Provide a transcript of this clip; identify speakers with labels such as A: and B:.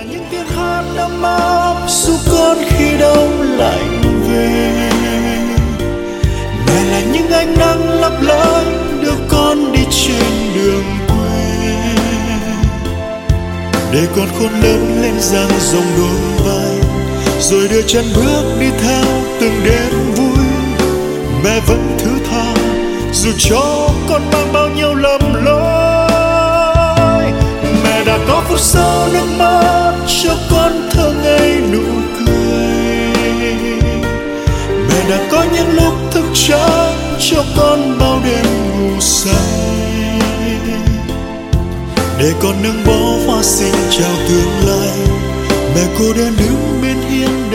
A: những tiếng hát ấm áp giúp con khi đông lạnh về. Mẹ là những ánh nắng lấp lánh đưa con đi trên đường quê, để con khôn lớn lên dang rộng đôi vai, rồi đưa chân bước đi theo từng đêm vui. Mẹ vẫn thứ tha dù cho con mang bao nhiêu lầm lỗi. Mẹ đã có phút giây nước mắt cho con thơ ngây nụ cười. Mẹ đã có những lúc thức trắng cho con bao đêm ngủ say, để con nâng bó hoa xinh chào tương lai. Mẹ cô đơn đứng bên hiên